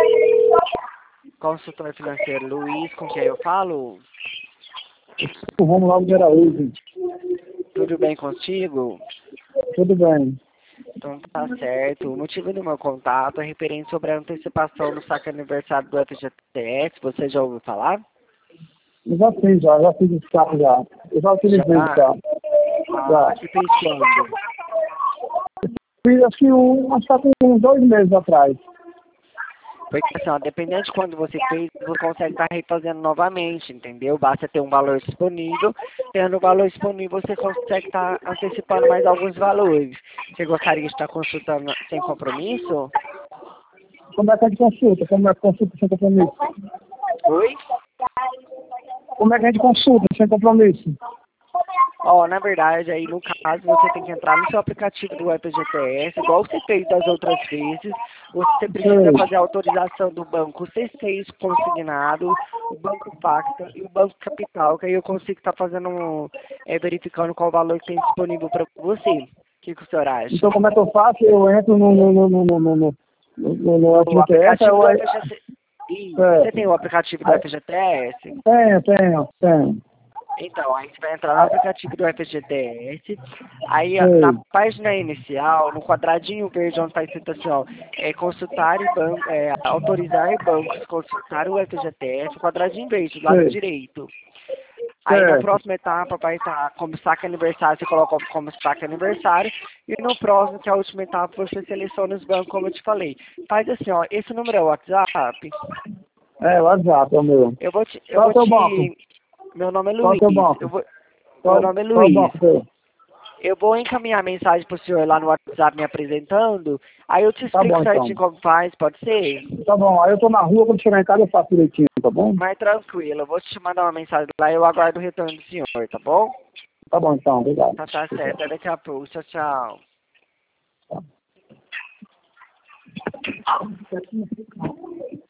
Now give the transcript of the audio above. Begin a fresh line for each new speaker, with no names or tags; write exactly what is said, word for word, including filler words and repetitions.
Consultor financeiro Luiz, com quem eu falo?
O Romualdo de Araújo.
Tudo bem contigo?
Tudo bem.
Então tá certo. O motivo do meu contato é referente sobre a antecipação do saque aniversário do F G T S. Você já ouviu falar?
Eu já fiz, já, já fiz esse carro já. Eu já utilizei
Já?
esse carro.
Ah,
Já.
que fez quando?
Fiz acho que um, acho que tá com uns dois meses atrás.
Porque assim, ó, dependendo de quando você fez, você consegue estar refazendo novamente, entendeu? Basta ter um valor disponível. Tendo o valor disponível, você consegue estar antecipando mais alguns valores. Você gostaria de estar consultando sem compromisso?
Como é que a gente consulta? Como é que consulta sem compromisso?
Oi?
Como é que a gente consulta sem compromisso?
Ó, na verdade, aí no caso, você tem que entrar no seu aplicativo do F G T S, igual você fez das outras vezes. Você precisa
Sei.
fazer a autorização do banco C seis consignado, o banco Facta e o banco Capital, que aí eu consigo estar fazendo, um, é, verificando qual valor que tem disponível para você. O que, que o senhor acha?
Então como é que eu faço? Eu entro no, no, no, no, no, no, no, no, no
O
F G T S,
aplicativo do
eu...
F G T S. Ih,
É.
você tem o aplicativo do F G T S?
Tenho, tenho, tenho.
Então, aí você vai entrar no aplicativo do F G T S, aí a-
Sei.
na página inicial, no quadradinho verde onde está escrito assim, ó, é, consultar e banco, é, autorizar e bancos, consultar o F G T S, o quadradinho verde, do lado
Sei.
direito. Aí na
Certo.
próxima etapa vai estar como saque aniversário, você coloca como saque aniversário, e no próximo, que é a última etapa, você seleciona os bancos, como eu te falei. Faz assim, ó, esse número é o WhatsApp,
É, o WhatsApp é o meu.
eu vou te, eu
Qual é o
vou
teu banco?
te, meu nome é
Qual é o teu
Luiz, eu
banco?
vou, meu
Qual,
nome é
qual é o
Luiz.
banco teu?
Eu vou encaminhar a mensagem pro senhor lá no WhatsApp me apresentando, aí eu te
Tá
explico
bom, então.
certinho como faz, pode ser?
Tá bom. Aí eu tô na rua, quando chegar em casa eu faço direitinho, tá bom?
Mas tranquilo, eu vou te mandar uma mensagem lá e eu aguardo o retorno do senhor, tá bom?
Tá bom, então. Obrigado.
Tá, tá certo, até daqui a pouco, tchau, tchau.
Tá.